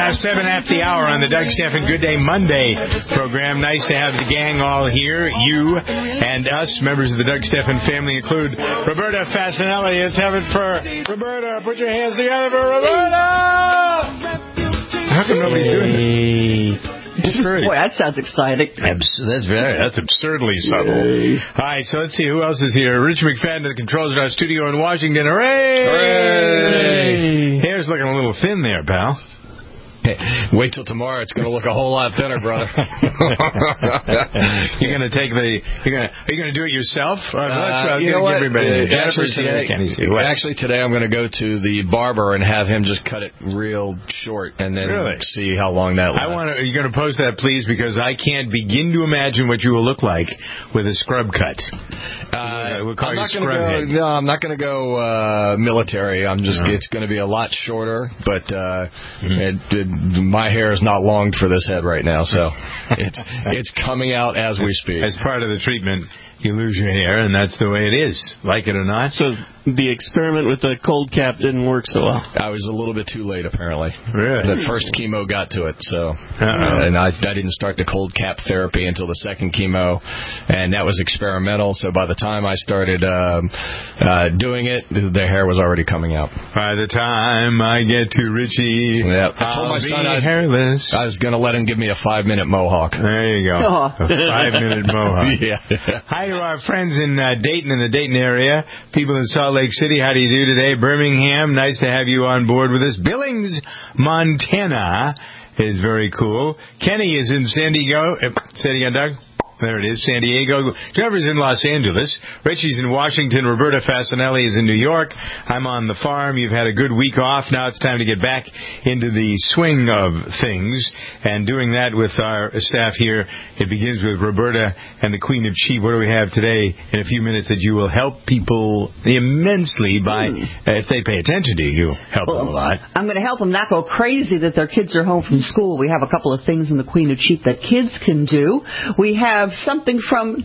Past 7 after the hour on the Doug Stephan Good Day Monday program. Nice to have the gang all here. You and us, members of the Doug Stephan family, include Roberta Fasanelli. Let's have it for Roberta. Put your hands together for Roberta! How come nobody's doing it? Boy, that sounds exciting. That's absurdly subtle. All right, so let's see who else is here. Rich McFadden at the controls at our studio in Washington. Hooray! Hooray! Hair's looking a little thin there, pal. Hey, wait till tomorrow. It's going to look a whole lot thinner, brother. You're going to take the. Are you going to do it yourself? You know what? Actually, today I'm going to go to the barber and have him just cut it real short and then see how long that lasts. Are you going to post that, please? Because I can't begin to imagine what you will look like with a scrub cut. We'll call you scrub head. No, I'm not going to go military. It's going to be a lot shorter, but my hair is not longed for this head right now, so it's coming out as we speak. As part of the treatment, you lose your hair, and that's the way it is. Like it or not. So the experiment with the cold cap didn't work so well. I was a little bit too late, apparently. Really? The first chemo got to it, so and I didn't start the cold cap therapy until the second chemo, and that was experimental. So by the time I started doing it, the hair was already coming out. By the time I get to Richie, I told my son hairless. I was going to let him give me a 5-minute mohawk. There you go. A 5-minute mohawk. Yeah. Hi to our friends in Dayton and the Dayton area. People in Salt Lake City, how do you do today? Birmingham, nice to have you on board with us. Billings, Montana is very cool. Kenny is in San Diego. Say it again, Doug. There it is, San Diego. Trevor's in Los Angeles. Richie's in Washington. Roberta Fasanelli is in New York. I'm on the farm. You've had a good week off. Now it's time to get back into the swing of things. And doing that with our staff here, it begins with Roberta and the Queen of Cheap. What do we have today in a few minutes that you will help people immensely by, if they pay attention to you, help them a lot. I'm going to help them not go crazy that their kids are home from school. We have a couple of things in the Queen of Cheap that kids can do. We have something from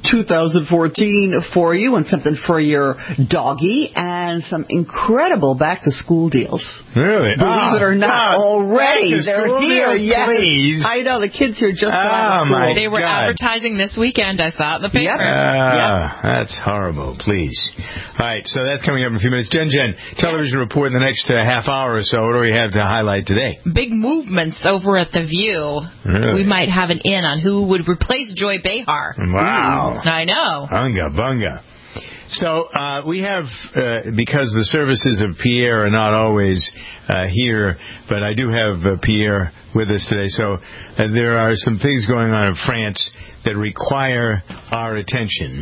2014 for you and something for your doggy and some incredible back-to-school deals. Really? Believe it or not, already. They're here. Yes. Please. I know, the kids here just got out of school. They were advertising this weekend. I saw it in the paper. That's horrible. Please. All right, so that's coming up in a few minutes. Jen, television report in the next half hour or so. What do we have to highlight today? Big movements over at The View. Really? We might have an in on who would replace Joy Behar. Wow. I know. Unga bunga. So we have, because the services of Pierre are not always here, but I do have Pierre with us today. So there are some things going on in France that require our attention.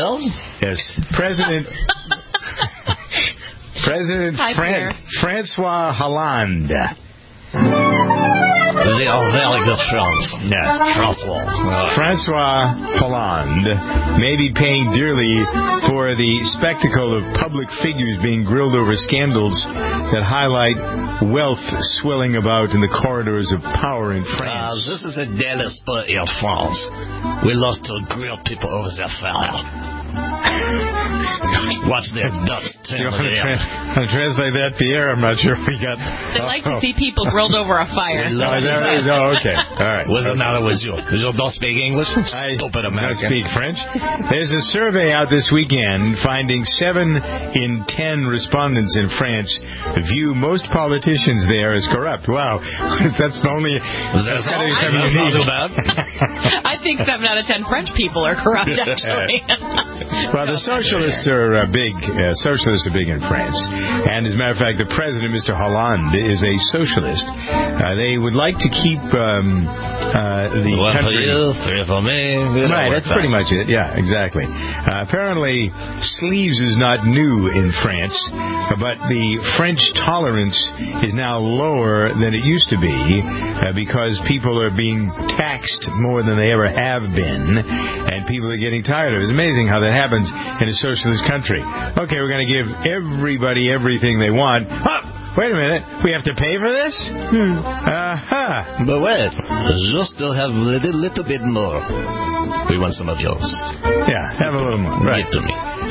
Yes. President Francois Hollande. They are very good friends. Francois Hollande may be paying dearly for the spectacle of public figures being grilled over scandals that highlight wealth swilling about in the corridors of power in France. This is a daily sport in France. We love to grill people over their fire. Watch their nuts. You want to translate that, Pierre? I'm not sure we got... They like to see people grilled over a fire. Okay. All right. What's the matter with you? You don't speak English? I don't speak French. There's a survey out this weekend finding 7 in 10 respondents in France view most politicians there as corrupt. Wow. That's only... That's got to be something unique. I think 7 out of 10 French people are corrupt, actually. Well, the socialists are big. Socialists are big in France, and as a matter of fact, the president, Mr. Hollande, is a socialist. They would like to keep the country. Right, that's pretty much it. Yeah, exactly. Apparently, sleeves is not new in France, but the French tolerance is now lower than it used to be because people are being taxed more than they ever have been, and people are getting tired of it. It's amazing how that happens in a socialist country. Okay, we're going to give everybody everything they want. Wait a minute. We have to pay for this? But wait. Just to have a little bit more. We want some of yours. Yeah, have a little more. Right. Give to me.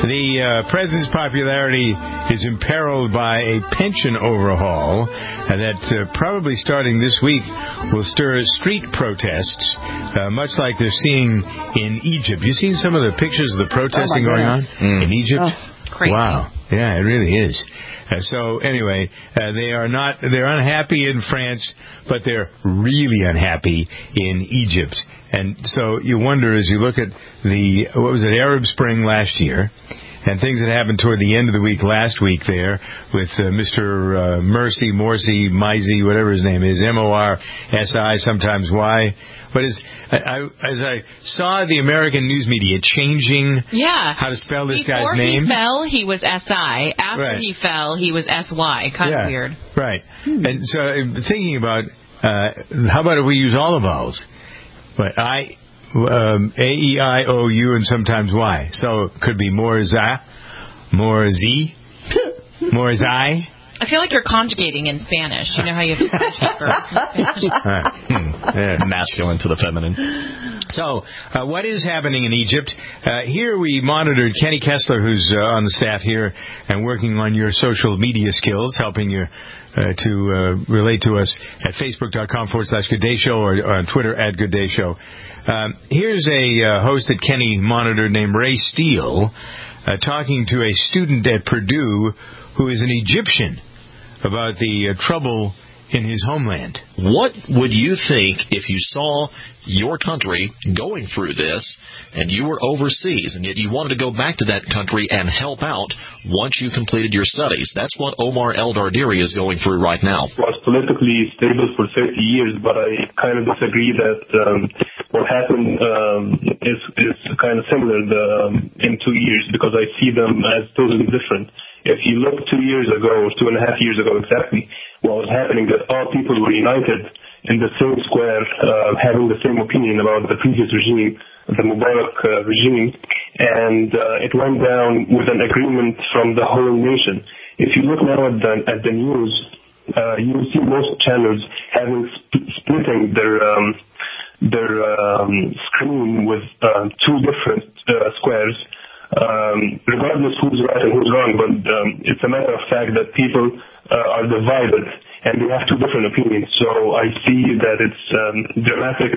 The president's popularity is imperiled by a pension overhaul that probably starting this week will stir street protests, much like they're seeing in Egypt. You seen some of the pictures of the protesting going on in Egypt? Crazy. Wow. Yeah, it really is. So anyway, they're unhappy in France, but they're really unhappy in Egypt. And so you wonder, as you look at the Arab Spring last year, and things that happened toward the end of the week last week there with Mr. Morsi, whatever his name is, M-O-R-S-I, sometimes Y. But as I saw the American news media changing how to spell this guy's name. Before he fell, he was S-I. After he fell, he was S-Y. Kind of weird. Right. And so I'm thinking about, how about if we use all the vowels? But A-E-I-O-U and sometimes Y. So it could be Morzi. I feel like you're conjugating in Spanish. You know how you have to conjugate verbs in Spanish? Masculine to the feminine. So, what is happening in Egypt? Here we monitored Kenny Kessler, who's on the staff here and working on your social media skills, helping you to relate to us at facebook.com/GoodDayShow or on Twitter at GoodDayShow. Here's a host that Kenny monitored named Ray Steele talking to a student at Purdue who is an Egyptian about the trouble in his homeland. What would you think if you saw your country going through this and you were overseas and yet you wanted to go back to that country and help out once you completed your studies? That's what Omar El Dardiri is going through right now. It was politically stable for 30 years, but I kind of disagree that what happened is kind of similar in 2 years, because I see them as totally different. If you look 2 years ago, or 2.5 years ago exactly, what was happening, that all people were united in the same square, having the same opinion about the previous regime, the Mubarak regime, and it went down with an agreement from the whole nation. If you look now at the news, you will see most channels splitting their screen with two different squares. Regardless who's right and who's wrong, but it's a matter of fact that people are divided and they have two different opinions. So I see that it's dramatic,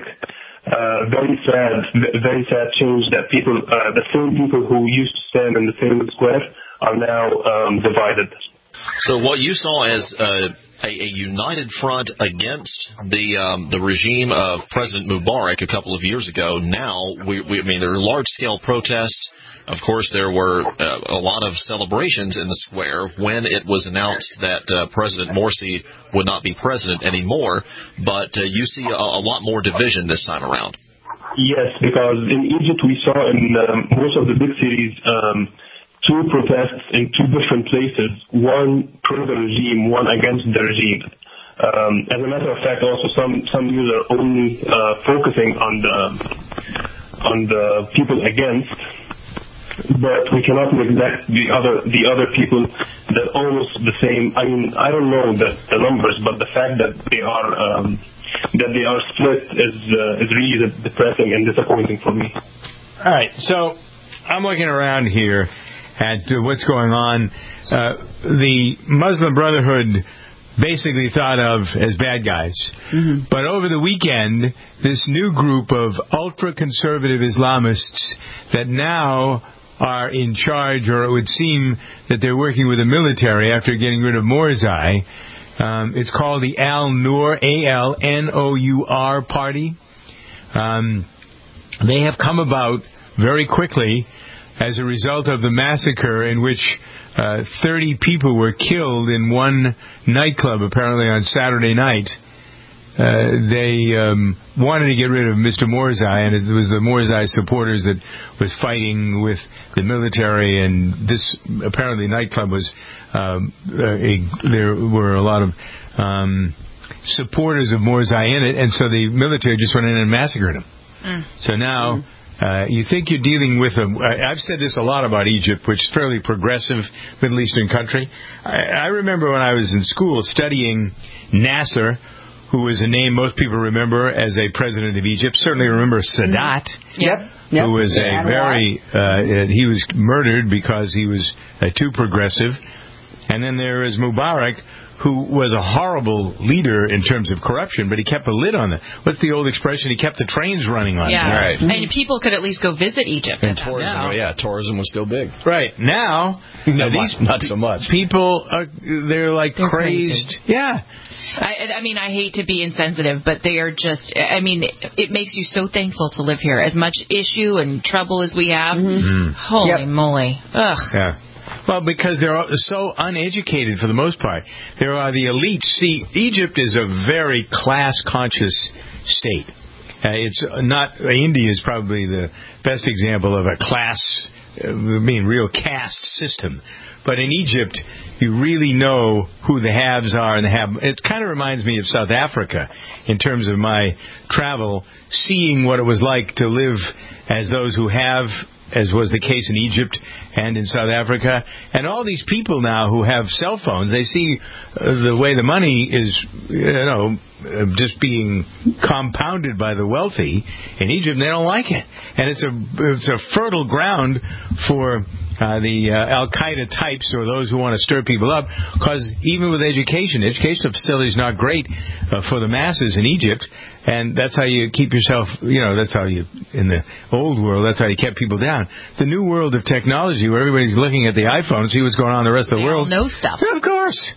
very sad change that people, the same people who used to stand in the same square are now divided. So what you saw as a united front against the regime of President Mubarak a couple of years ago, now I mean there are large-scale protests. Of course, there were a lot of celebrations in the square when it was announced that President Morsi would not be president anymore, but you see a lot more division this time around. Yes, because in Egypt we saw in most of the big cities two protests in two different places, one pro the regime, one against the regime. As a matter of fact, also some news are only focusing on the people against, but we cannot neglect the other people that almost the same. I mean, I don't know the numbers, but the fact that they are split is really depressing and disappointing for me. All right, so I'm looking around here at what's going on. The Muslim Brotherhood basically thought of as bad guys. Mm-hmm. But over the weekend, this new group of ultra-conservative Islamists that now are in charge, or it would seem that they're working with the military after getting rid of Morsi. It's called the Al-Nour, A-L-N-O-U-R party. They have come about very quickly as a result of the massacre in which 30 people were killed in one nightclub, apparently on Saturday night. They wanted to get rid of Mr. Morsi, and it was the Morsi supporters that was fighting with the military, and this apparently nightclub was there were a lot of supporters of Morsi in it, and so the military just went in and massacred them. So now you think you're dealing with I've said this a lot about Egypt, which is a fairly progressive Middle Eastern country. I remember when I was in school studying Nasser, who was a name most people remember as a president of Egypt. Certainly remember Sadat. Yep. Who was he was murdered because he was too progressive. And then there is Mubarak, who was a horrible leader in terms of corruption, but he kept a lid on it. What's the old expression? He kept the trains running on time. Right. And people could at least go visit Egypt. And tourism was still big. Right. Now, not so much. People, they're crazed. Crazy. Yeah. I mean, I hate to be insensitive, but they are just, I mean, it makes you so thankful to live here. As much issue and trouble as we have, holy moly. Ugh. Yeah. Well, because they're so uneducated for the most part. There are the elites. See, Egypt is a very class-conscious state. It's not. India is probably the best example of a class, real caste system. But in Egypt, you really know who the haves are and the have. It kind of reminds me of South Africa in terms of my travel, seeing what it was like to live as those who have, as was the case in Egypt and in South Africa. And all these people now who have cell phones, they see the way the money is, just being compounded by the wealthy in Egypt, and they don't like it. And it's a fertile ground for the Al-Qaeda types or those who want to stir people up, because even with educational facilities not great for the masses in Egypt. And that's how you keep yourself, that's how you, in the old world, that's how you kept people down. The new world of technology, where everybody's looking at the iPhone and see what's going on in the rest of the world. They all know stuff. Of course.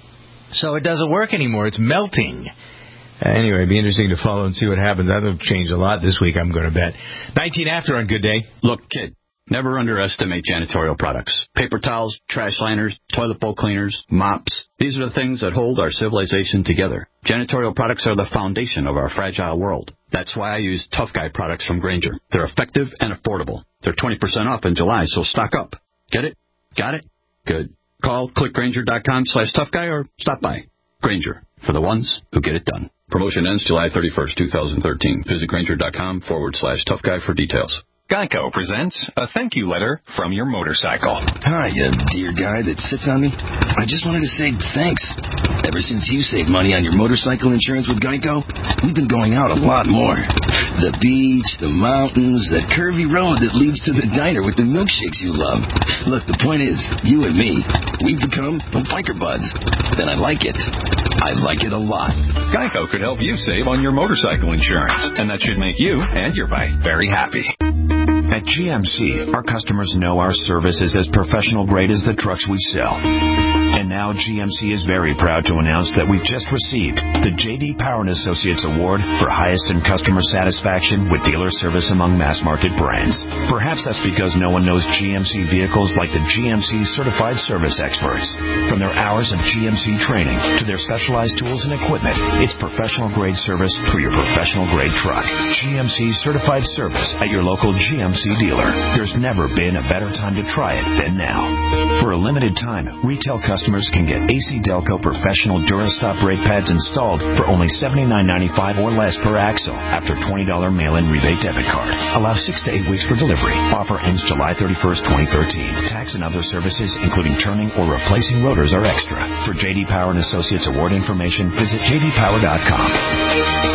So it doesn't work anymore. It's melting. Anyway, it'd be interesting to follow and see what happens. That'll change a lot this week, I'm going to bet. 19 after on Good Day. Look, kid. Never underestimate janitorial products. Paper towels, trash liners, toilet bowl cleaners, mops. These are the things that hold our civilization together. Janitorial products are the foundation of our fragile world. That's why I use Tough Guy products from Grainger. They're effective and affordable. They're 20% off in July, so stock up. Get it? Got it? Good. Call clickgrainger.com/toughguy or stop by. Grainger, for the ones who get it done. Promotion ends July 31st, 2013. Visit grainger.com/toughguy for details. Geico presents a thank you letter from your motorcycle. Hi, dear guy that sits on me. I just wanted to say thanks. Ever since you saved money on your motorcycle insurance with Geico, we've been going out a lot more. The beach, the mountains, that curvy road that leads to the diner with the milkshakes you love. Look, the point is, you and me, we've become biker buds. And I like it. I like it a lot. Geico could help you save on your motorcycle insurance, and that should make you and your bike very happy. At GMC, our customers know our service is as professional grade as the trucks we sell. And now GMC is very proud to announce that we've just received the J.D. Power & Associates Award for highest in customer satisfaction with dealer service among mass market brands. Perhaps that's because no one knows GMC vehicles like the GMC Certified Service Experts. From their hours of GMC training to their specialized tools and equipment, it's professional grade service for your professional grade truck. GMC Certified Service at your local GMC dealer. There's never been a better time to try it than now. For a limited time, retail customers can get AC Delco Professional Durastop brake pads installed for only $79.95 or less per axle after $20 mail-in rebate debit card. Allow 6 to 8 weeks for delivery. Offer ends July 31st, 2013. Tax and other services, including turning or replacing rotors, are extra. For J.D. Power & Associates Award information, visit jdpower.com.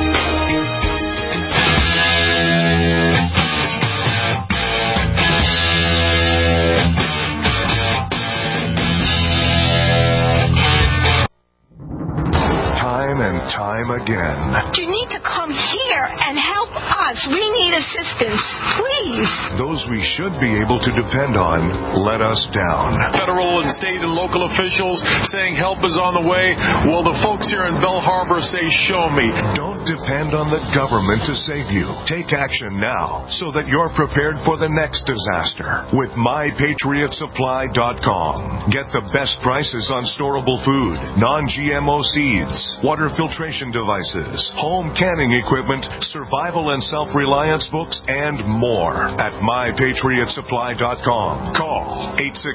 Time again. You need to come here and help us. We need assistance, please. Those we should be able to depend on let us down. Federal and state and local officials saying help is on the way. Well, the folks here in Belle Harbor say, show me. Don't depend on the government to save you. Take action now so that you're prepared for the next disaster with MyPatriotSupply.com. Get the best prices on storable food, non-GMO seeds, water filtration devices, home canning equipment, survival and self-reliance books, and more at MyPatriotSupply.com. Call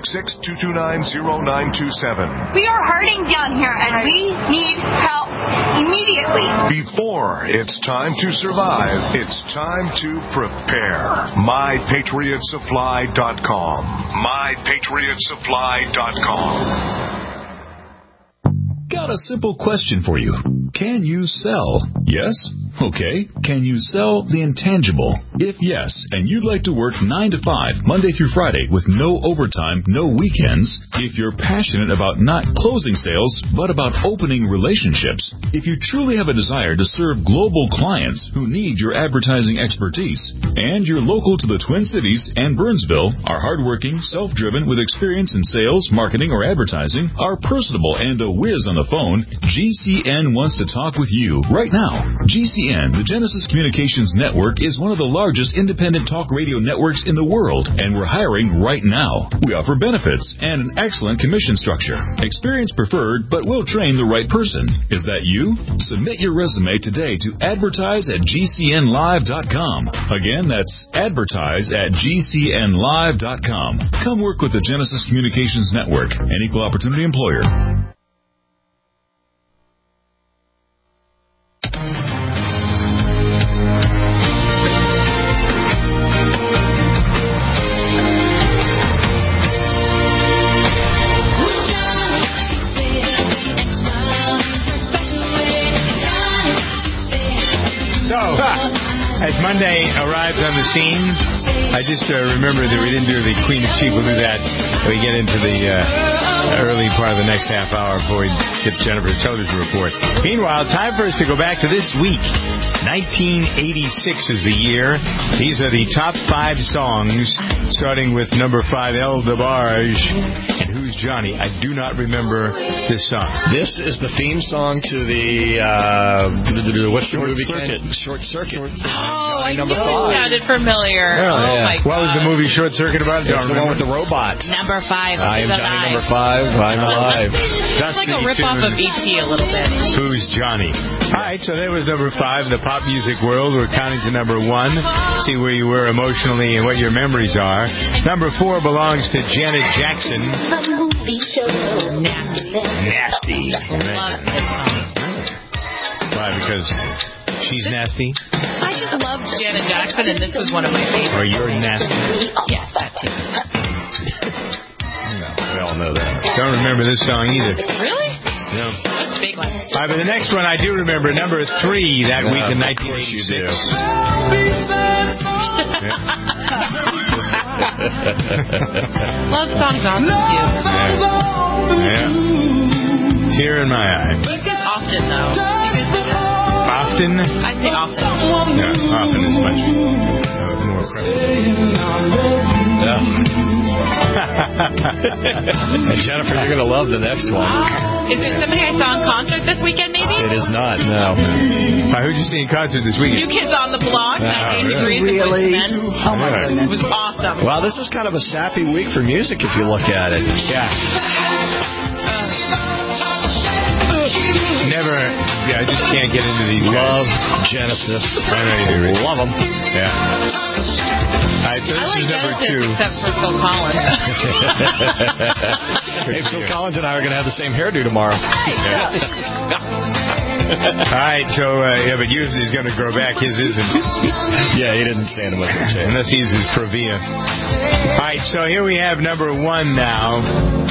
866-229-0927. We are hurting down here, and we need help immediately. Before it's time to survive, it's time to prepare. MyPatriotSupply.com. MyPatriotSupply.com. Go got a simple question for you. Can you sell? Yes? Okay. Can you sell the intangible? If yes, and you'd like to work 9 to 5, Monday through Friday, with no overtime, no weekends, if you're passionate about not closing sales, but about opening relationships, if you truly have a desire to serve global clients who need your advertising expertise, and you're local to the Twin Cities and Burnsville, are hardworking, self-driven, with experience in sales, marketing, or advertising, are personable and a whiz on the phone, GCN wants to talk with you right now. GCN, the Genesis Communications Network, is one of the largest independent talk radio networks in the world, and we're hiring right now. We offer benefits and an excellent commission structure. Experience preferred, but we'll train the right person. Is that you? Submit your resume today to advertise@gcnlive.com. Again, that's advertise@gcnlive.com. Come work with the Genesis Communications Network, an equal opportunity employer. As Monday arrives on the scene, I just remember that we didn't do the Queen of Cheap. We'll do that when we get into the early part of the next half hour before we get Jennifer's television report. Meanwhile, time for us to go back to this week. 1986 is the year. These are the top 5 songs, starting with number 5, El DeBarge. And Who's Johnny? I do not remember this song. This is the theme song to the what's the movie? Short Circuit. Oh, I number knew 5. it sounded familiar. Really? Oh my God. What was the movie Short Circuit about? It's the one with the robot. Number 5. I am Johnny. Number 5. I'm alive. It's like a rip-off of E.T. a little bit. Who's Johnny? All right, so there was number 5, the pop music world. We're counting to number 1. See where you were emotionally and what your memories are. Number 4 belongs to Janet Jackson. Nasty. Why? Because she's nasty? I just love Janet Jackson, and this was one of my favorites. Or you're nasty? Yes, that too. We all know that. Don't remember this song either. Really? No. That's a big one. All right, but the next one I do remember, number 3 that week in 1986. Love songs often do. Yeah. Tear in my eye. You said often, though. Often? I say often. Yeah, often is much more preferable. Yeah. And Jennifer, you're going to love the next one. Is it somebody I saw in concert this weekend, maybe? It is not, no. Who'd you see in concert this weekend? New Kids on the Block, 98 Degrees, the Really? Boyz II Men. Oh, my goodness. It was awesome. Wow, this is kind of a sappy week for music if you look at it. Yeah. Never, I just can't get into these Love guys. Genesis. I know you do. Love them. Yeah. All right, so this is number Genesis, 2. except for Phil Collins. Hey, Phil Collins and I are going to have the same hairdo tomorrow. Yeah. All right, so, but yours is going to grow back. His isn't. Yeah, he didn't stand much of a chance. Unless he uses Provia. All right, so here we have number 1 now.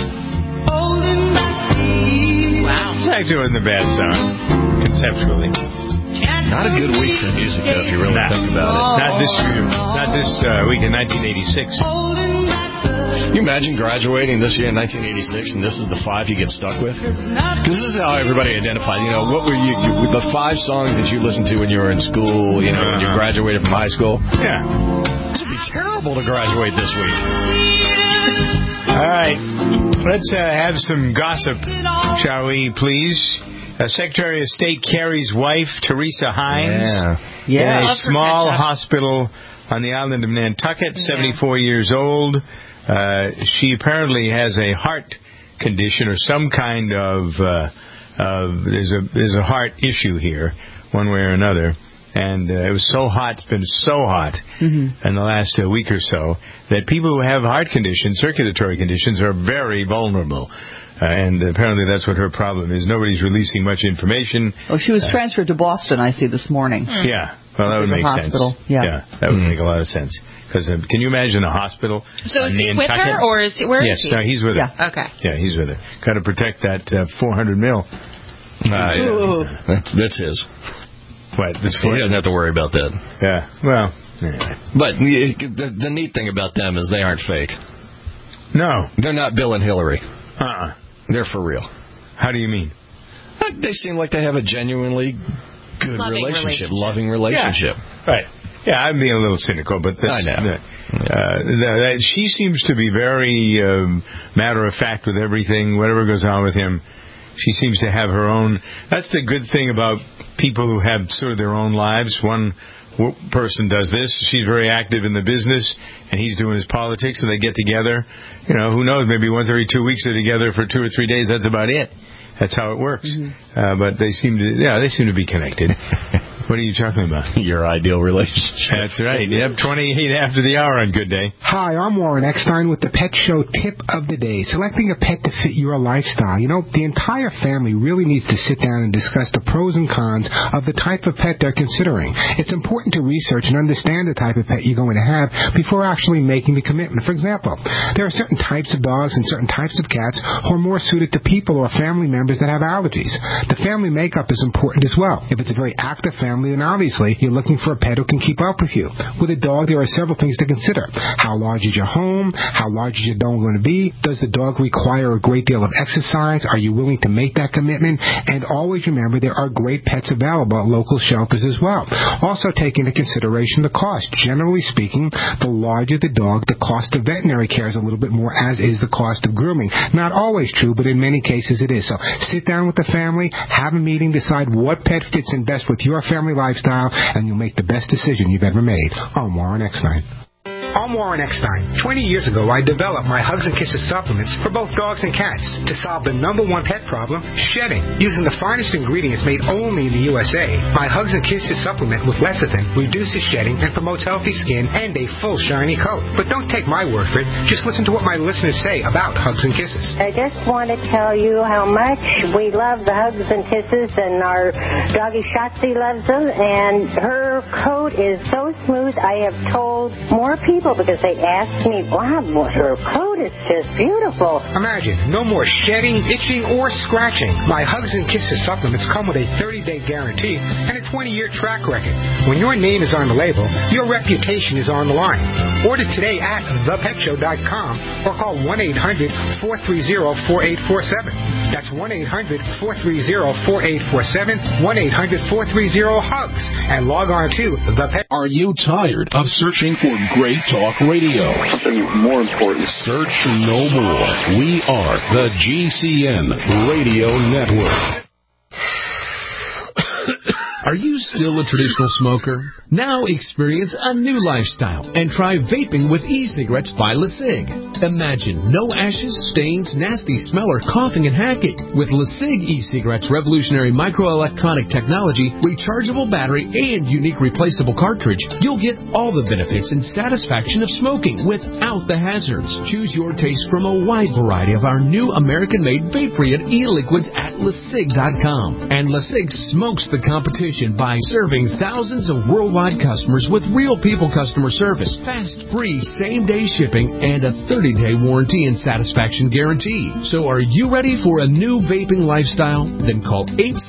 Wow. This actually wasn't a bad song, conceptually. Not a good week for music, though, if you really think about it. Not this week in 1986. Can you imagine graduating this year in 1986 and this is the 5 you get stuck with? Because this is how everybody identified. You know, what were you the 5 songs that you listened to when you were in school, you know, when you graduated from high school? Yeah. This would be terrible to graduate this week. All right. Let's have some gossip, shall we, please? Secretary of State Kerry's wife, Teresa Hines, in a small hospital on the island of Nantucket, 74 years old. She apparently has a heart condition or some kind of there's a heart issue here, one way or another. And it was so hot, it's been so hot in the last week or so, that people who have heart conditions, circulatory conditions, are very vulnerable. And apparently that's what her problem is. Nobody's releasing much information. Oh, she was transferred to Boston, I see, this morning. Yeah, well, that would make sense. Yeah, that would make a lot of sense. Because can you imagine a hospital? So is he with her, or is he? Where is he? Yes, no, he's with her. Yeah. Okay. Yeah, he's with her. Got to protect that $400 million. That's his. What? He doesn't have to worry about that. Yeah. Well. Yeah. But the neat thing about them is they aren't fake. No. They're not Bill and Hillary. They're for real. How do you mean? They seem like they have a genuinely good loving relationship. Yeah. Right. Yeah, I'm being a little cynical, but I know. She seems to be very matter of fact with everything, whatever goes on with him. She seems to have her own. That's the good thing about people who have sort of their own lives. One person does this. She's very active in the business, and he's doing his politics, so they get together. You know, who knows? Maybe once every 2 weeks they're together for 2 or 3 days. That's about it. That's how it works. But they seem to be connected. What are you talking about? Your ideal relationship. That's right. Yep, 28 after the hour on Good Day. Hi, I'm Warren Eckstein with the Pet Show Tip of the Day. Selecting a pet to fit your lifestyle. You know, the entire family really needs to sit down and discuss the pros and cons of the type of pet they're considering. It's important to research and understand the type of pet you're going to have before actually making the commitment. For example, there are certain types of dogs and certain types of cats who are more suited to people or family members that have allergies. The family makeup is important as well. If it's a very active family, then obviously you're looking for a pet who can keep up with you. With a dog, there are several things to consider. How large is your home? How large is your dog going to be? Does the dog require a great deal of exercise? Are you willing to make that commitment? And always remember there are great pets available at local shelters as well. Also take into consideration the cost. Generally speaking, the larger the dog, the cost of veterinary care is a little bit more, as is the cost of grooming. Not always true, but in many cases it is. So sit down with the family, have a meeting, decide what pet fits in best with your family lifestyle, and you'll make the best decision you've ever made. I'm Warren Eckstein. I'm Warren Eckstein. 20 years ago, I developed my Hugs and Kisses supplements for both dogs and cats to solve the #1 pet problem, shedding. Using the finest ingredients made only in the USA, my Hugs and Kisses supplement with lecithin reduces shedding and promotes healthy skin and a full shiny coat. But don't take my word for it. Just listen to what my listeners say about Hugs and Kisses. I just want to tell you how much we love the Hugs and Kisses, and our doggy Shotzi loves them, and her coat is so smooth. I have told more people because they asked me, wow, her coat is just beautiful. Imagine, no more shedding, itching, or scratching. My Hugs and Kisses supplements come with a 30-day guarantee and a 20-year track record. When your name is on the label, your reputation is on the line. Order today at thepetshow.com or call 1-800-430-4847. That's 1-800-430-4847, 1-800-430-HUGS, and log on to the Pet. Are you tired of searching for great talk radio? Something more important. Search no more. We are the GCN Radio Network. Are you still a traditional smoker? Now experience a new lifestyle and try vaping with e-cigarettes by LeSig. Imagine no ashes, stains, nasty smell, or coughing and hacking. With LeSig e-cigarettes' revolutionary microelectronic technology, rechargeable battery, and unique replaceable cartridge, you'll get all the benefits and satisfaction of smoking without the hazards. Choose your taste from a wide variety of our new American-made vape-free e-liquids at LeSig.com. And LeSig smokes the competition by serving thousands of worldwide customers with real people customer service, fast, free, same-day shipping, and a 30-day warranty and satisfaction guarantee. So are you ready for a new vaping lifestyle? Then call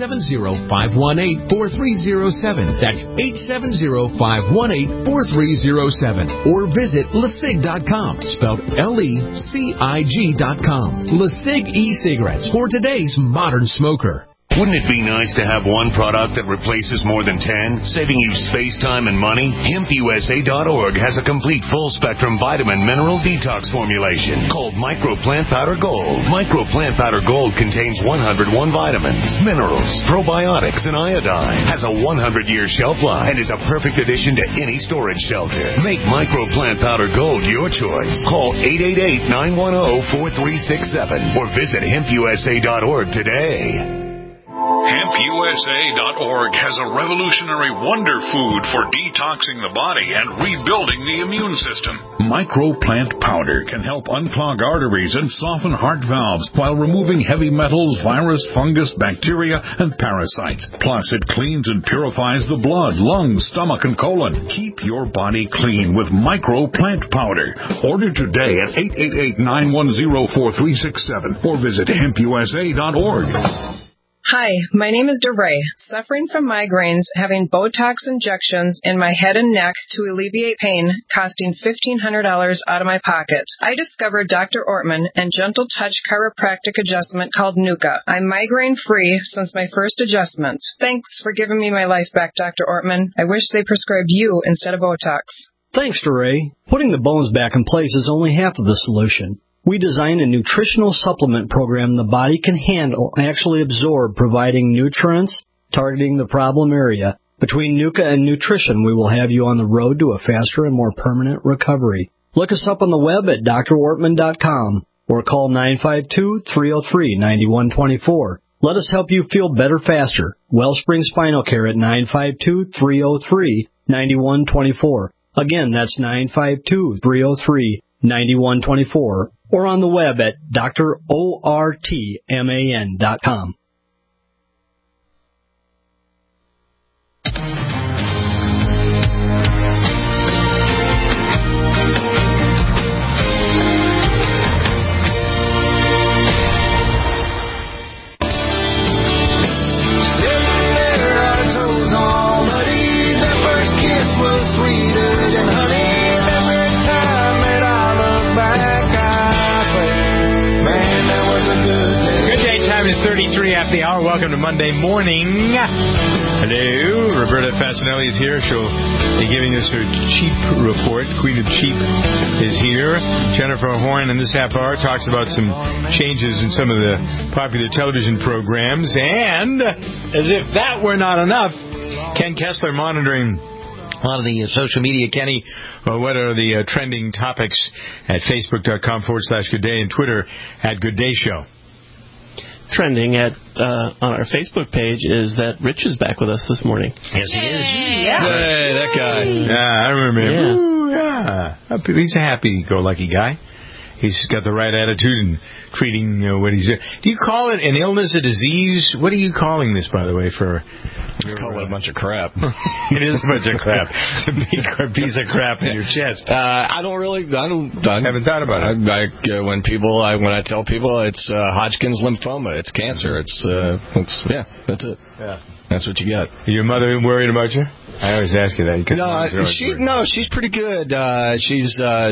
870-518-4307. That's 870-518-4307. Or visit LeSig.com, spelled LECIG.com. LeSig e-cigarettes for today's modern smoker. Wouldn't it be nice to have one product that replaces more than 10, saving you space, time, and money? HempUSA.org has a complete full-spectrum vitamin mineral detox formulation called Micro Plant Powder Gold. Micro Plant Powder Gold contains 101 vitamins, minerals, probiotics, and iodine. Has a 100-year shelf life and is a perfect addition to any storage shelter. Make Micro Plant Powder Gold your choice. Call 888-910-4367 or visit HempUSA.org today. HempUSA.org has a revolutionary wonder food for detoxing the body and rebuilding the immune system. Microplant powder can help unclog arteries and soften heart valves while removing heavy metals, virus, fungus, bacteria, and parasites. Plus, it cleans and purifies the blood, lungs, stomach, and colon. Keep your body clean with Microplant powder. Order today at 888-910-4367 or visit HempUSA.org. Hi, my name is DeRay. Suffering from migraines, having Botox injections in my head and neck to alleviate pain, costing $1,500 out of my pocket. I discovered Dr. Ortman and Gentle Touch chiropractic adjustment called Nuka. I'm migraine-free since my first adjustment. Thanks for giving me my life back, Dr. Ortman. I wish they prescribed you instead of Botox. Thanks, DeRay. Putting the bones back in place is only half of the solution. We designed a nutritional supplement program the body can handle and actually absorb, providing nutrients, targeting the problem area. Between Nuka and nutrition, we will have you on the road to a faster and more permanent recovery. Look us up on the web at drortman.com or call 952-303-9124. Let us help you feel better faster. Wellspring Spinal Care at 952-303-9124. Again, that's 952-303-9124. Or on the web at drortman.com. It's 33 after the hour. Welcome to Monday morning. Hello. Roberta Fasinelli is here. She'll be giving us her Cheap report. Queen of Cheap is here. Jennifer Horn in this half hour talks about some changes in some of the popular television programs. And, as if that were not enough, Ken Kessler monitoring a lot of the social media. Kenny, what are the trending topics at Facebook.com/Good Day and Twitter at Good Day Show? Trending on our Facebook page is that Rich is back with us this morning. Yes, he is. Yeah. Hey, that guy. Yeah, I remember him. Yeah. Ooh, yeah. He's a happy-go-lucky guy. He's got the right attitude and treating what he's doing. Do you call it an illness, a disease? What are you calling this, by the way, for... I call it a bunch of crap. It is a bunch of crap. It's a big piece of crap in your chest. I haven't thought about it. When I tell people it's Hodgkin's lymphoma, it's cancer. It's that's it. Yeah. That's what you got. Your mother worried about you? I always ask you that. She's pretty good. She's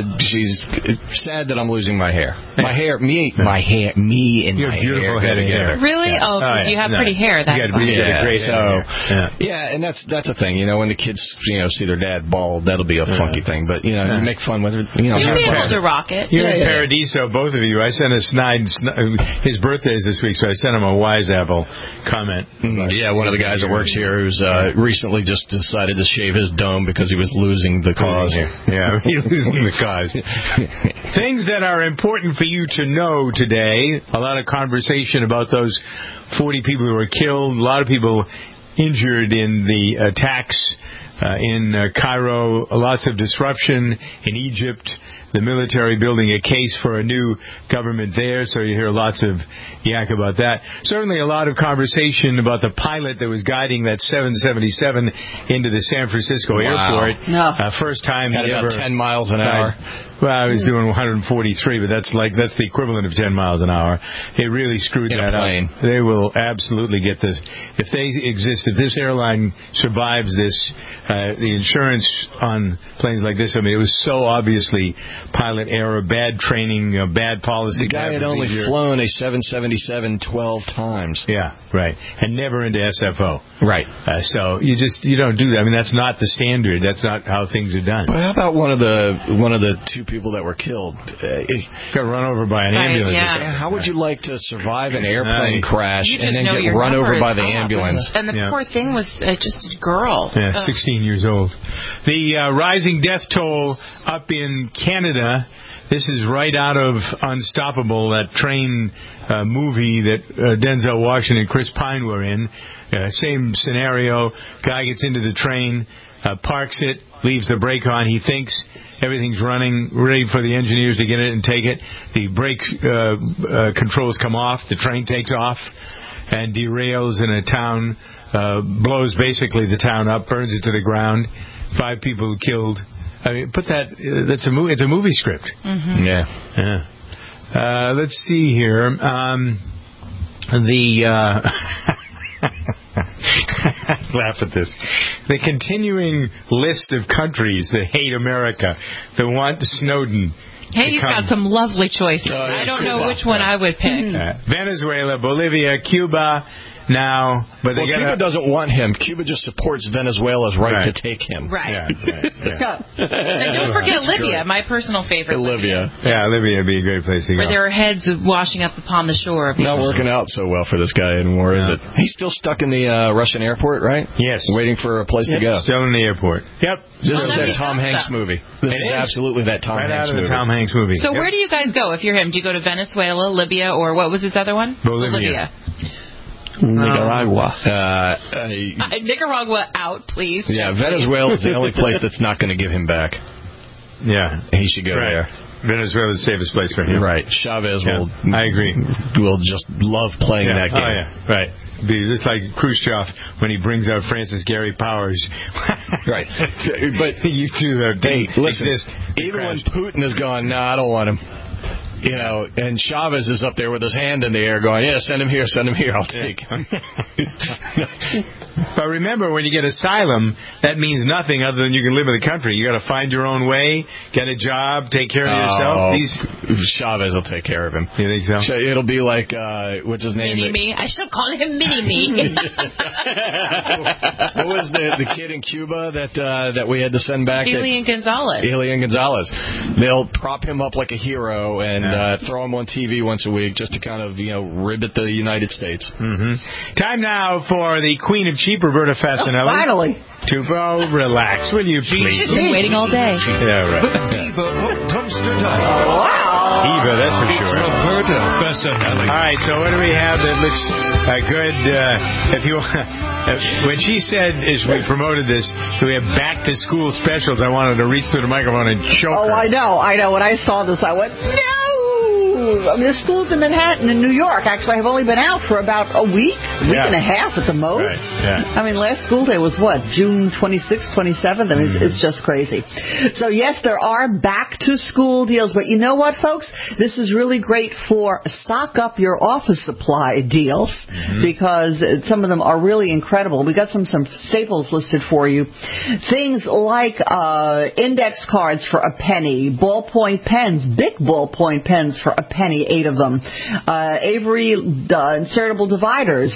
sad that I'm losing my hair. My hair, me and my hair. You have a beautiful head of hair. Really? Oh, because you have pretty hair. That's you got great hair. Yeah, and that's the thing. When the kids see their dad bald, that'll be a funky thing. But you make fun with it. You'll be able to rock it. You're in Paradiso, both of you. I sent a snide. His birthday is this week, so I sent him a wise apple comment. One of the guys that works here who's recently just decided to shave his dome because he was losing the cause. Yeah, he's losing the cause. Things that are important for you to know today. A lot of conversation about those 40 people who were killed. A lot of people injured in the attacks in Cairo. Lots of disruption in Egypt. The military building a case for a new government there, so you hear lots of yak about that. Certainly a lot of conversation about the pilot that was guiding that 777 into the San Francisco airport. No. First time he about ever... 10 miles an hour. Well, I was doing 143, but that's the equivalent of 10 miles an hour. They really screwed that up. They will absolutely get this. If they exist, if this airline survives this, the insurance on planes like this, it was so obviously pilot error, bad training, bad policy. The guy had only flown a 777 12 times. Yeah, right. And never into SFO. Right. So you don't do that. That's not the standard. That's not how things are done. But how about one of the two people that were killed got run over by an ambulance? Yeah. How would you like to survive an airplane crash and then get run over by the ambulance? And the poor thing was just a girl. Yeah, 16 years old. The rising death toll up in Canada. This is right out of Unstoppable, that train movie that Denzel Washington and Chris Pine were in. Same scenario. Guy gets into the train, parks it, leaves the brake on. He thinks everything's running, ready for the engineers to get it and take it. The brake controls come off. The train takes off and derails in a town, blows basically the town up, burns it to the ground. 5 people killed. That's a movie. It's a movie script. Mm-hmm. Yeah. Let's see here. Laugh at this. The continuing list of countries that hate America, that want Snowden. Hey, he's got some lovely choices. I don't know which one I would pick. Venezuela, Bolivia, Cuba. Now, but Cuba doesn't want him. Cuba just supports Venezuela's right to take him. Right. Yeah. And don't forget Libya, my personal favorite. Libya. Yeah, Libya would be a great place to go. Where there are heads washing up upon the shore. Of the Not working out so well for this guy anymore, is it? He's still stuck in the Russian airport, right? Yes. Waiting for a place to go. Still in the airport. Yep. This is that Tom Hanks movie. This is absolutely that Tom Hanks movie. Tom Hanks movie. So where do you guys go if you're him? Do you go to Venezuela, Libya, or what was his other one? Bolivia. Nicaragua. Nicaragua out, please. Yeah, Venezuela is the only place that's not going to give him back. Yeah. He should go there. Venezuela is the safest place for him. Right. Chavez will. I agree. Will just love playing in that game. Oh, yeah. Right. Be just like Khrushchev when he brings out Francis Gary Powers. Right. But you two exist. Even when Putin has gone, no, I don't want him. You know, and Chavez is up there with his hand in the air going, yeah, send him here, I'll take him. But remember, when you get asylum, that means nothing other than you can live in the country. You got to find your own way, get a job, take care of yourself. Chavez will take care of him. You think so? It'll be like, what's his name? Mini-Me. I should call him Mini-Me. What was the kid in Cuba that we had to send back? Elian Gonzalez. They'll prop him up like a hero and throw him on TV once a week just to kind of, rib at the United States. Mm-hmm. Time now for the Queen of Cheap, Roberta Fascinelli. Finally. Tubo, relax, will you please? She's been waiting all day. Yeah, right. The Diva of Dumpster Dive. Wow. Diva, that's for sure. Roberta Fascinelli. All right, so what do we have that looks good? When she said, as we promoted this, we have back-to-school specials, I wanted to reach through the microphone and choke her. Oh, I know. When I saw this, I went, no! I mean, the schools in Manhattan and New York actually have only been out for about a week and a half at the most. Right. Yeah. I mean, last school day was what, June 26th, 27th? I mean, it's just crazy. So, yes, there are back-to-school deals, but you know what, folks? This is really great for stock up your office supply deals because some of them are really incredible. We got some staples listed for you. Things like index cards for a penny, ballpoint pens, big ballpoint pens for a penny, 8 of them. Avery insertable dividers,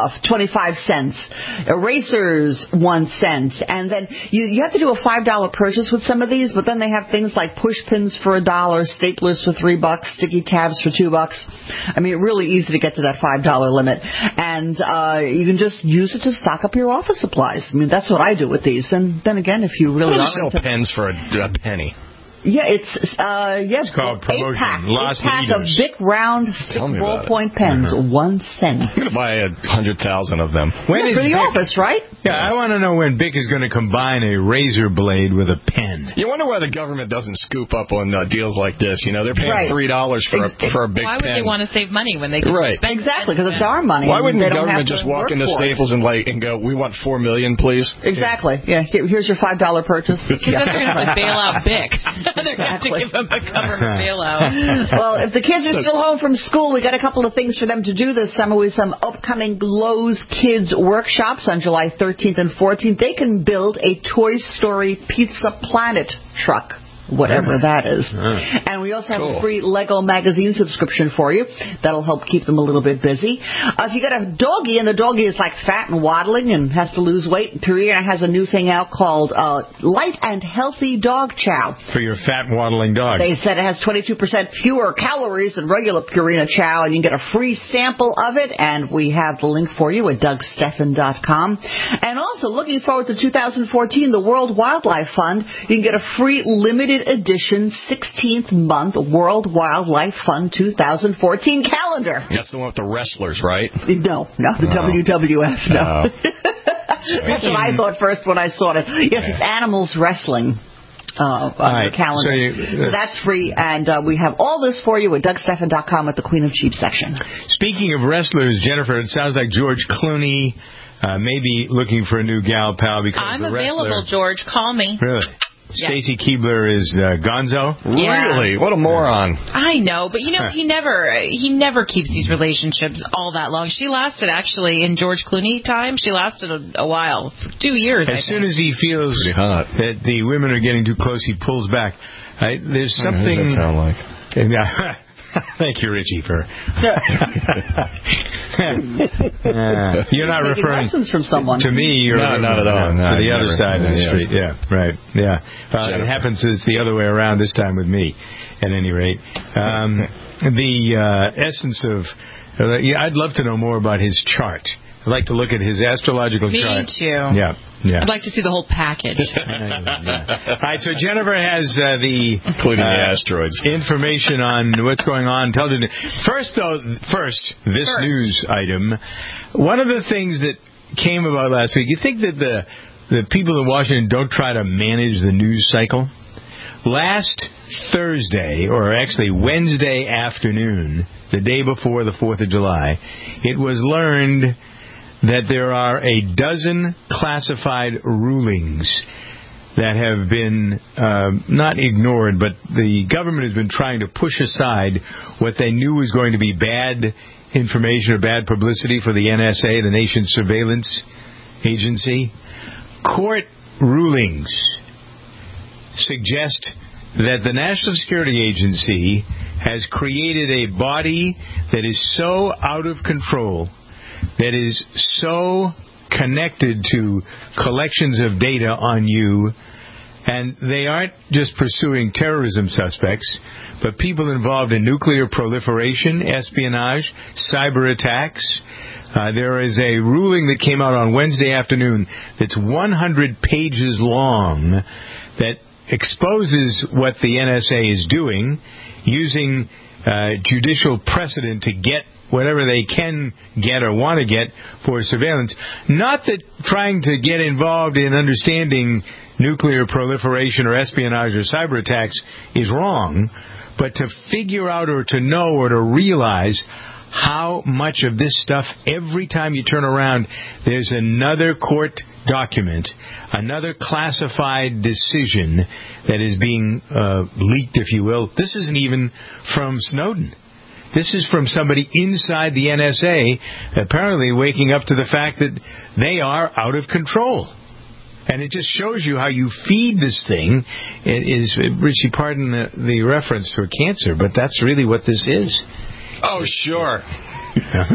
25 cents. Erasers, 1 cent. And then you have to do a $5 purchase with some of these, but then they have things like push pins for $1, staplers for $3, sticky tabs for $2. I mean, really easy to get to that $5 limit. And you can just use it to stock up your office supplies. I mean, that's what I do with these. And then again, if you really sell pens for a penny. Yeah, it's called promotion. 8-pack of big round ballpoint pens, 1 cent. I'm going to buy 100,000 of them. For the office, right? Yeah, I want to know when Bic is going to combine a razor blade with a pen. You wonder why the government doesn't scoop up on deals like this. They're paying $3 for a big pen. Why would they want to save money when they can spend exactly, because it's our money. Why wouldn't the government just walk into Staples and go, we want $4 million, please? Exactly. Yeah, here's your $5 purchase. Because they're going to have to bail out Bic. They're going to have to give them a government bailout. Well, if the kids are still home from school, we got a couple of things for them to do this summer with some upcoming Lowe's Kids workshops on July 13th and 14th. They can build a Toy Story Pizza Planet truck. Whatever that is. And we also have a free Lego magazine subscription for you. That'll help keep them a little bit busy. If you got a doggy, and the doggy is like fat and waddling and has to lose weight, Purina has a new thing out called Light and Healthy Dog Chow. For your fat waddling dog. They said it has 22% fewer calories than regular Purina Chow, and you can get a free sample of it, and we have the link for you at DougSteffen.com. And also, looking forward to 2014, the World Wildlife Fund, you can get a free limited edition 16th month World Wildlife Fund 2014 calendar. That's the one with the wrestlers, right? No, the WWF. No. That's what I thought first when I saw it. Yes, it's animals wrestling. On the calendar. So that's free, and we have all this for you at DougSteffen.com at the Queen of Cheap section. Speaking of wrestlers, Jennifer, it sounds like George Clooney may be looking for a new gal pal because I'm the wrestler... available, George. Call me. Really? Stacy Keibler is Gonzo. Yeah. Really? What a moron. I know, but he never keeps these relationships all that long. She lasted, actually, in George Clooney time, she lasted a while, 2 years. As soon as he feels that the women are getting too close, he pulls back. There's something... What does that sound like? Thank you, Richie, for... you're not referring lessons from someone. To me. You're not at all. To the other side of the street. Yeah, right. Yeah. It happens it's the other way around this time with me, at any rate. The essence of... I'd love to know more about his chart. I'd like to look at his astrological chart. Me too. Yeah. I'd like to see the whole package. All right, so Jennifer has including the asteroids, information on what's going on. First, this news item. One of the things that came about last week, you think that the people in Washington don't try to manage the news cycle? Last Thursday, or actually Wednesday afternoon, the day before the 4th of July, it was learned that there are a dozen classified rulings that have been not ignored, but the government has been trying to push aside what they knew was going to be bad information or bad publicity for the NSA, the nation's surveillance agency. Court rulings suggest that the National Security Agency has created a body that is so out of control, that is so connected to collections of data on you, and they aren't just pursuing terrorism suspects, but people involved in nuclear proliferation, espionage, cyber attacks. There is a ruling that came out on Wednesday afternoon that's 100 pages long that exposes what the NSA is doing, using judicial precedent to get whatever they can get or want to get for surveillance. Not that trying to get involved in understanding nuclear proliferation or espionage or cyber attacks is wrong, but to figure out or to know or to realize how much of this stuff, every time you turn around, there's another court document, another classified decision that is being leaked, if you will. This isn't even from Snowden. This is from somebody inside the NSA, apparently waking up to the fact that they are out of control. And it just shows you how you feed this thing. It is, Richie, pardon the reference to a cancer, but that's really what this is. Oh, sure. Pick on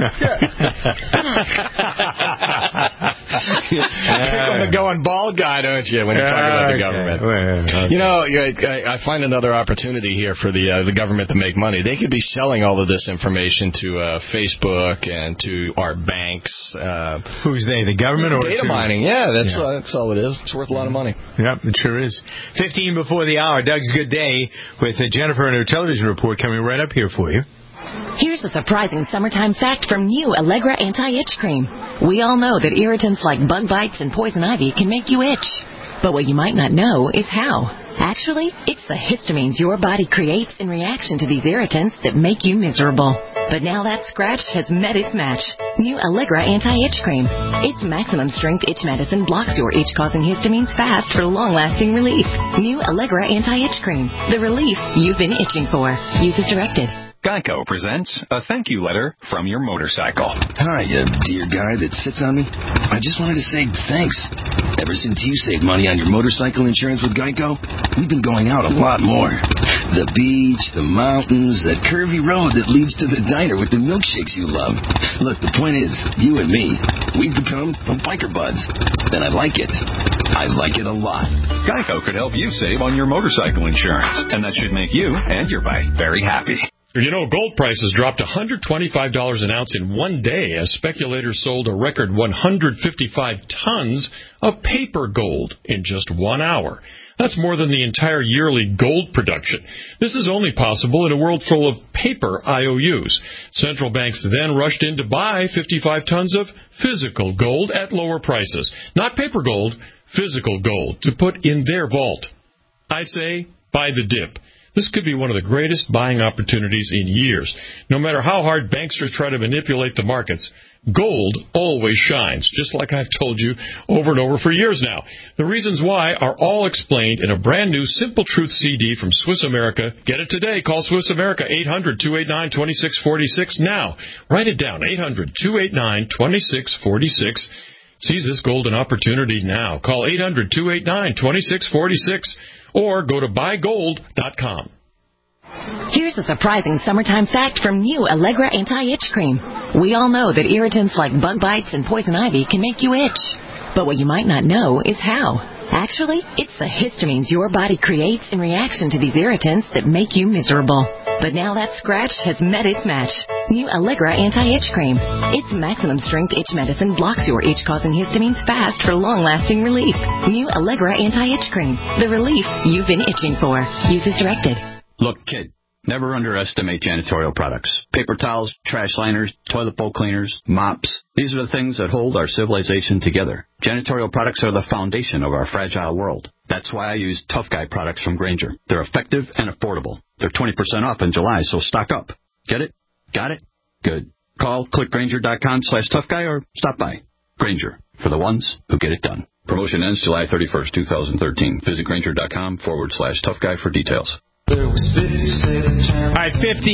the going bald guy, don't you, when you're talking about the government? Okay. You know, I find another opportunity here for the government to make money. They could be selling all of this information to Facebook and to our banks. Who's they? The government or data mining? Yeah, that's all it is. It's worth a lot of money. Yep, it sure is. 15 before the hour. Doug's Good Day with Jennifer and her television report coming right up here for you. Here's a surprising summertime fact from new Allegra Anti-Itch Cream. We all know that irritants like bug bites and poison ivy can make you itch. But what you might not know is how. Actually, it's the histamines your body creates in reaction to these irritants that make you miserable. But now that scratch has met its match. New Allegra Anti-Itch Cream. Its maximum strength itch medicine blocks your itch-causing histamines fast for long-lasting relief. New Allegra Anti-Itch Cream. The relief you've been itching for. Use as directed. Geico presents a thank you letter from your motorcycle. Hi, dear guy that sits on me. I just wanted to say thanks. Ever since you saved money on your motorcycle insurance with Geico, we've been going out a lot more. The beach, the mountains, that curvy road that leads to the diner with the milkshakes you love. Look, the point is, you and me, we've become biker buds. And I like it. I like it a lot. Geico could help you save on your motorcycle insurance, and that should make you and your bike very happy. You know, gold prices dropped $125 an ounce in one day as speculators sold a record 155 tons of paper gold in just 1 hour. That's more than the entire yearly gold production. This is only possible in a world full of paper IOUs. Central banks then rushed in to buy 55 tons of physical gold at lower prices. Not paper gold, physical gold, to put in their vault. I say, buy the dip. This could be one of the greatest buying opportunities in years. No matter how hard banksters try to manipulate the markets, gold always shines, just like I've told you over and over for years now. The reasons why are all explained in a brand new Simple Truth CD from Swiss America. Get it today. Call Swiss America 800-289-2646 now. Write it down, 800-289-2646. Seize this golden opportunity now. Call 800-289-2646 or go to buygold.com. Here's a surprising summertime fact from new Allegra Anti-Itch Cream. We all know that irritants like bug bites and poison ivy can make you itch. But what you might not know is how. Actually, it's the histamines your body creates in reaction to these irritants that make you miserable. But now that scratch has met its match. New Allegra Anti-Itch Cream. Its maximum strength itch medicine blocks your itch-causing histamines fast for long-lasting relief. New Allegra Anti-Itch Cream. The relief you've been itching for. Use as directed. Look, kid, never underestimate janitorial products. Paper towels, trash liners, toilet bowl cleaners, mops. These are the things that hold our civilization together. Janitorial products are the foundation of our fragile world. That's why I use Tough Guy products from Grainger. They're effective and affordable. They're 20% off in July, so stock up. Get it? Got it? Good. Call clickgrainger.com/toughguy or stop by. Grainger, for the ones who get it done. Promotion ends July 31st, 2013. Visit grainger.com/toughguy for details. All right,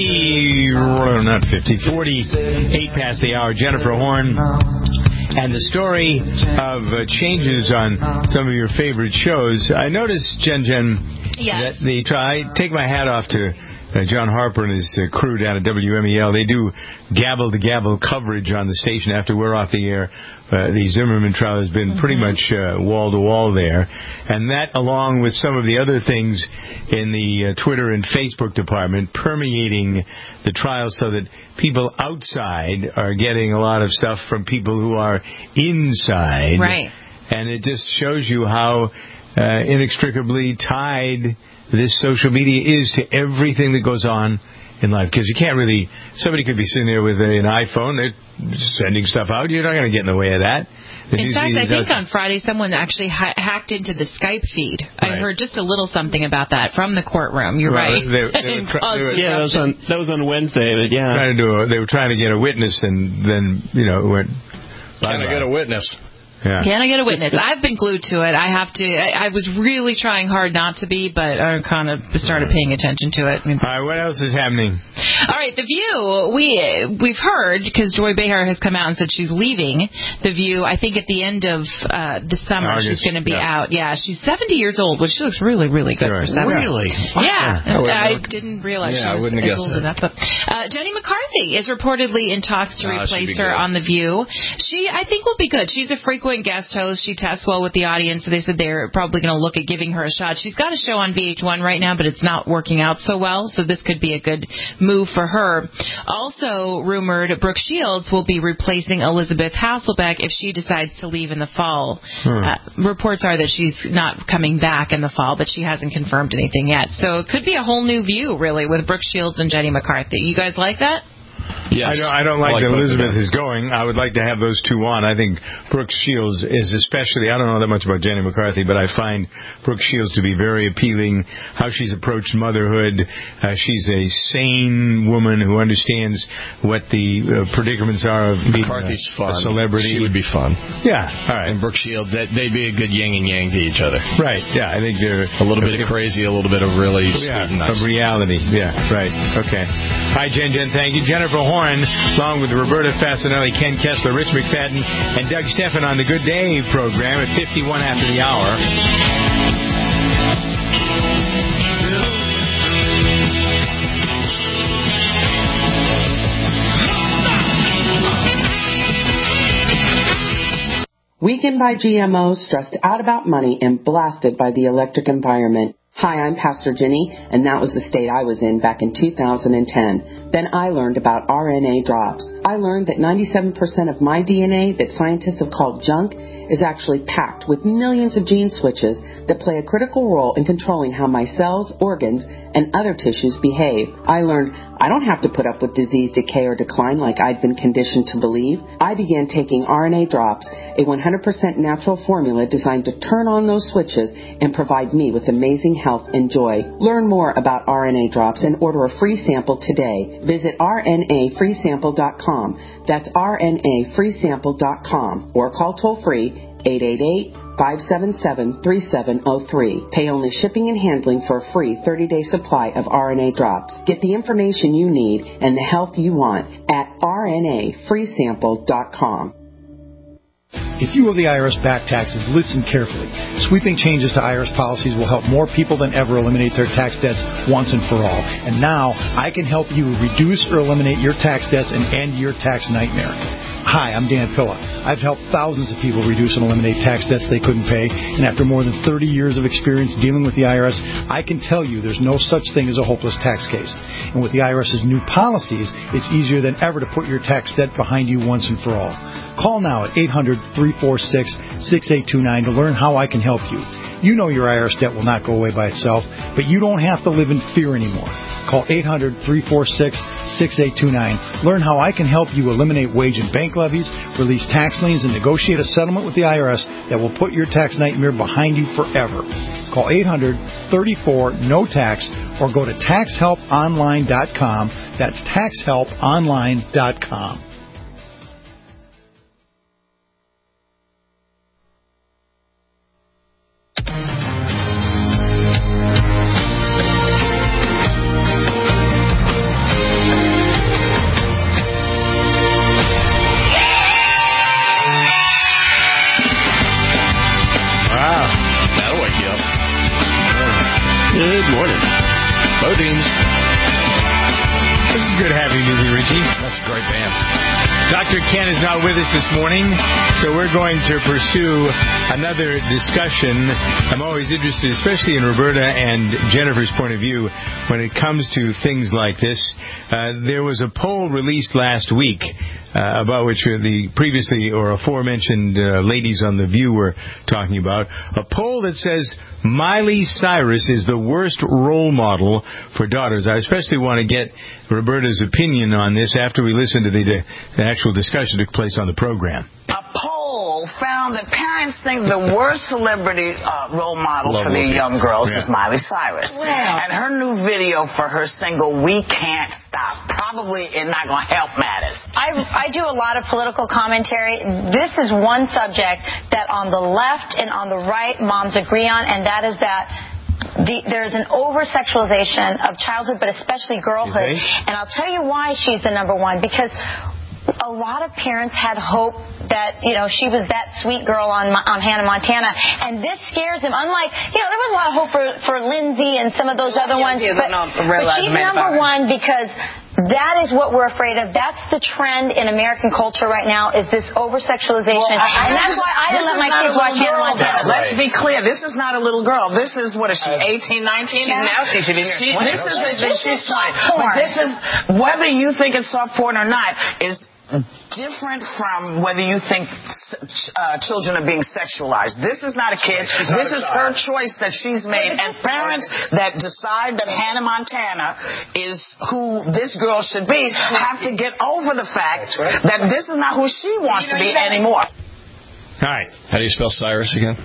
48 past the hour. Jennifer Horn and the story of changes on some of your favorite shows. I noticed, Jen, that I take my hat off to John Harper and his crew down at WMEL. They do gavel-to-gavel coverage on the station after we're off the air. The Zimmerman trial has been pretty much wall-to-wall there. And that, along with some of the other things in the Twitter and Facebook department, permeating the trial so that people outside are getting a lot of stuff from people who are inside. Right. And it just shows you how inextricably tied this social media is to everything that goes on in life. Because you can't really... Somebody could be sitting there with an iPhone. They're sending stuff out. You're not going to get in the way of that. In fact, I think on Friday someone actually hacked into the Skype feed. Right. I heard just a little something about that from the courtroom. You're right. That was on Wednesday. But yeah, they were trying to get a witness, and then it went. Can I get a witness? Yeah. Can I get a witness? I've been glued to it. I was really trying hard not to be, but I kind of started paying attention to it. All right, what else is happening? All right, The View. We've heard, because Joy Behar has come out and said she's leaving The View. I think at the end of the summer she's going to be out. Yeah, she's 70 years old, which she looks really, really good for 70. Really? Yeah. I didn't realize she was old enough. But Jenny McCarthy is reportedly in talks to replace her on The View. She, I think, will be good. She's a frequent guest host. She tests well with the audience. So they said they're probably going to look at giving her a shot. She's got a show on VH1 right now, but it's not working out so well. So this could be a good move for her. Also rumored, Brooke Shields will be replacing Elizabeth Hasselbeck if she decides to leave in the fall. Reports are that she's not coming back in the fall, but she hasn't confirmed anything yet. So it could be a whole new View, really, with Brooke Shields and Jenny McCarthy. You guys like that? Yes. I don't like that Elizabeth is going. I would like to have those two on. I think Brooke Shields is especially, I don't know that much about Jenny McCarthy, but I find Brooke Shields to be very appealing, how she's approached motherhood. She's a sane woman who understands what the predicaments are of being a celebrity. She would be fun. Yeah, all right. And Brooke Shields, they'd be a good yin and yang to each other. Right, yeah, I think they're... A little bit of crazy, a little bit of really sweet and nice. Of reality, yeah, right, okay. Hi, Jen, thank you. Jennifer Horn, along with Roberta Fasanelli, Ken Kessler, Rich McFadden, and Doug Steffen on the Good Day program at 51 after the hour. Weakened by GMOs, stressed out about money, and blasted by the electric environment. Hi, I'm Pastor Jenny, and that was the state I was in back in 2010. Then I learned about RNA drops. I learned that 97% of my DNA that scientists have called junk is actually packed with millions of gene switches that play a critical role in controlling how my cells, organs, and other tissues behave. I learned I don't have to put up with disease, decay, or decline like I'd been conditioned to believe. I began taking RNA drops, a 100% natural formula designed to turn on those switches and provide me with amazing health and joy. Learn more about RNA drops and order a free sample today. Visit rnafreesample.com. That's rnafreesample.com or call toll-free 888-577-3703. Pay only shipping and handling for a free 30-day supply of RNA drops. Get the information you need and the health you want at rnafreesample.com. If you owe the IRS back taxes, listen carefully. Sweeping changes to IRS policies will help more people than ever eliminate their tax debts once and for all. And now, I can help you reduce or eliminate your tax debts and end your tax nightmare. Hi, I'm Dan Pilla. I've helped thousands of people reduce and eliminate tax debts they couldn't pay, and after more than 30 years of experience dealing with the IRS, I can tell you there's no such thing as a hopeless tax case. And with the IRS's new policies, it's easier than ever to put your tax debt behind you once and for all. Call now at 800-346-6829 to learn how I can help you. You know your IRS debt will not go away by itself, but you don't have to live in fear anymore. Call 800-346-6829. Learn how I can help you eliminate wage and bank levies, release tax liens, and negotiate a settlement with the IRS that will put your tax nightmare behind you forever. Call 800-34-NO-TAX or go to taxhelponline.com. That's taxhelponline.com. Good morning. Bodines. This is good having you here, Richie. That's a great band. Dr. Ken is not with us this morning, so we're going to pursue another discussion. I'm always interested, especially in Roberta and Jennifer's point of view, when it comes to things like this. There was a poll released last week about which the previously or aforementioned ladies on The View were talking about. A poll that says Miley Cyrus is the worst role model for daughters. I especially want to get Roberta's opinion on this after we listen to the actual discussion that took place on the program. A poll found that parents think the worst celebrity role model for their young girls is Miley Cyrus. Wow. And her new video for her single, We Can't Stop, probably is not going to help matters. I do a lot of political commentary. This is one subject that on the left and on the right moms agree on, and that is that there's an over-sexualization of childhood, but especially girlhood. And I'll tell you why she's the number one. Because a lot of parents had hope that, she was that sweet girl on Hannah Montana. And this scares them. Unlike, there was a lot of hope for Lindsay and some of those other ones. But she's number one because that is what we're afraid of. That's the trend in American culture right now, is this over-sexualization. And that's why I didn't let my kids watch Hannah Montana. Let's be clear. This is not a little girl. This is, what is she, 18, 19 now? She's soft porn. This is, whether you think it's soft porn or not, is different from whether you think children are being sexualized. This is not a kid. This is her choice that she's made. And parents that decide that Hannah Montana is who this girl should be have to get over the fact that this is not who she wants to be anymore. All right. How do you spell Cyrus again?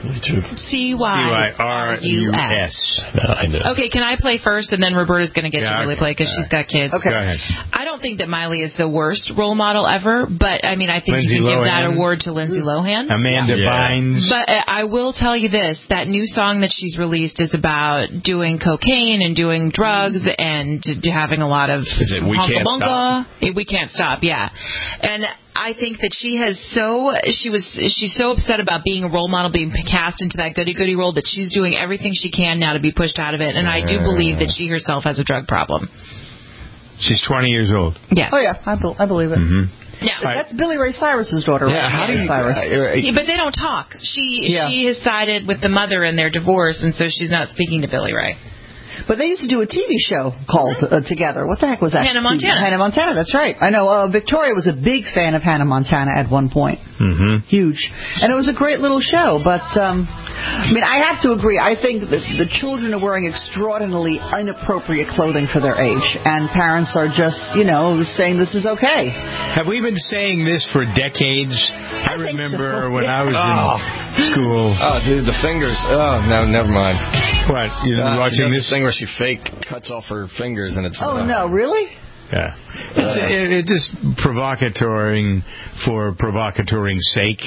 C-Y-R-U-S. I know. Okay, can I play first, and then Roberta's going to get to really play because she's got kids. Okay. Go ahead. I don't think that Miley is the worst role model ever, but I think Lindsay you can give Lohan. that award to Lindsay Lohan. Amanda Bynes. But I will tell you this, that new song that she's released is about doing cocaine and doing drugs and having a lot of... Is it We Can't Stop? We Can't Stop, yeah. And I think that she's so upset about being a role model, being cast into that goody-goody role, that she's doing everything she can now to be pushed out of it. And I do believe that she herself has a drug problem. She's 20 years old. Yeah. Oh, yeah, I believe it. Mm-hmm. Yeah, that's Billy Ray Cyrus's daughter. Yeah, how do you Cyrus? But they don't talk. She has sided with the mother in their divorce, and so she's not speaking to Billy Ray. But they used to do a TV show called Together. What the heck was that? Hannah Montana. Hannah Montana, that's right. I know Victoria was a big fan of Hannah Montana at one point. Mm-hmm. Huge. And it was a great little show, but I mean, I have to agree. I think that the children are wearing extraordinarily inappropriate clothing for their age, and parents are just, saying this is okay. Have we been saying this for decades? I remember when I was in school. Oh, dude, the fingers. Oh, no, never mind. What? You're watching this thing where she fake cuts off her fingers, and it's. Oh no, really? Yeah. It's just provocatoring for provocatoring's sake.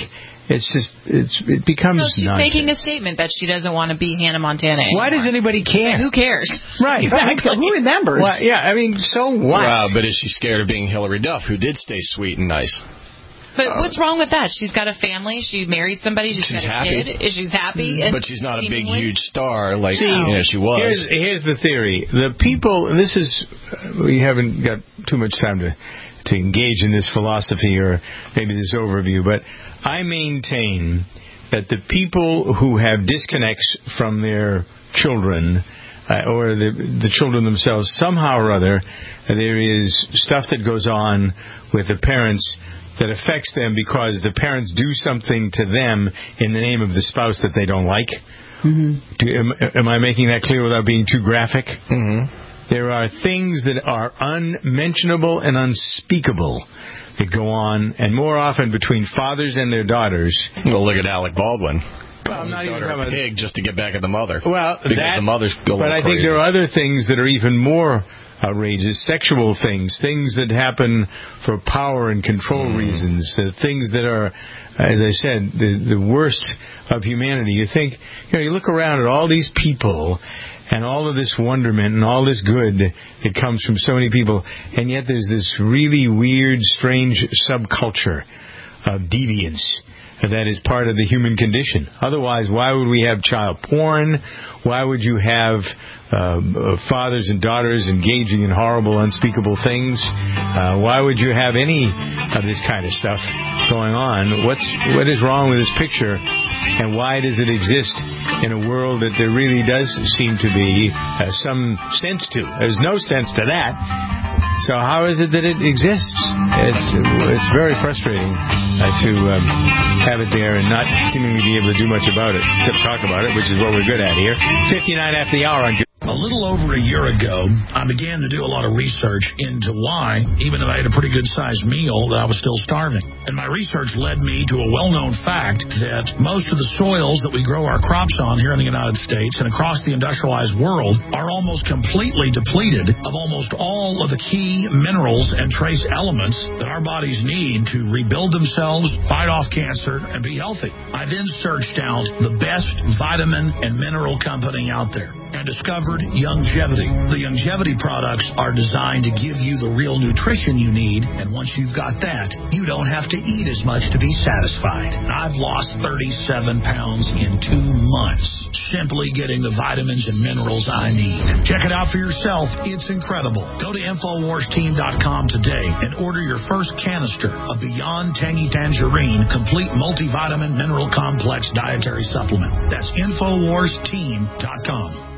It becomes she's nonsense. making a statement that she doesn't want to be Hannah Montana anymore. Why does anybody care? Who cares? Right. Exactly. Who remembers? Well, yeah, I mean, so what? Wow, but is she scared of being Hillary Duff, who did stay sweet and nice? But what's wrong with that? She's got a family. She married somebody. She's got a happy. kid. She's happy. But she's not a big, huge star like she was. Here's the theory. The people, and this is, we haven't got too much time to engage in this philosophy or maybe this overview, but I maintain that the people who have disconnects from their children or the children themselves, somehow or other, there is stuff that goes on with the parents that affects them because the parents do something to them in the name of the spouse that they don't like. Mm-hmm. Am I making that clear without being too graphic? Mm-hmm. There are things that are unmentionable and unspeakable that go on, and more often between fathers and their daughters. Well, look at Alec Baldwin. I'm not even talking about a pig just to get back at the mother. Well, because the mother's going but I crazy. think there are other things that are even more outrageous, sexual things that happen for power and control reasons, things that are, as I said, the worst of humanity. You think, you look around at all these people and all of this wonderment and all this good that comes from so many people, and yet there's this really weird, strange subculture of deviance that is part of the human condition. Otherwise, why would we have child porn? Why would you have fathers and daughters engaging in horrible, unspeakable things? Why would you have any of this kind of stuff going on? What is wrong with this picture, and why does it exist in a world that there really does seem to be some sense to? There's no sense to that. So how is it that it exists? It's very frustrating to have it there and not seemingly be able to do much about it, except talk about it, which is what we're good at here. 59 after the hour on. A little over a year ago, I began to do a lot of research into why, even if I had a pretty good-sized meal, that I was still starving. And my research led me to a well-known fact that most of the soils that we grow our crops on here in the United States and across the industrialized world are almost completely depleted of almost all of the key minerals and trace elements that our bodies need to rebuild themselves, fight off cancer, and be healthy. I then searched out the best vitamin and mineral company out there and discovered Youngevity. The Youngevity products are designed to give you the real nutrition you need, and once you've got that, you don't have to eat as much to be satisfied. I've lost 37 pounds in 2 months, simply getting the vitamins and minerals I need. Check it out for yourself. It's incredible. Go to InfoWarsTeam.com today and order your first canister of Beyond Tangy Tangerine Complete Multivitamin Mineral Complex Dietary Supplement. That's InfoWarsTeam.com.